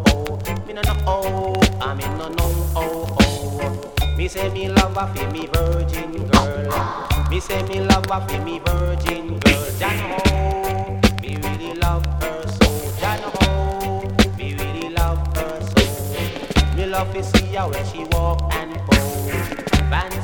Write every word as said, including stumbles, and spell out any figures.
oh. Me no know oh, I me no know oh oh. Me say me love her for me virgin girl. Me say me love her for me virgin girl. Jah know me really love her so. Jah know me really love her so. Me love to see her when she walk and pose. Fancy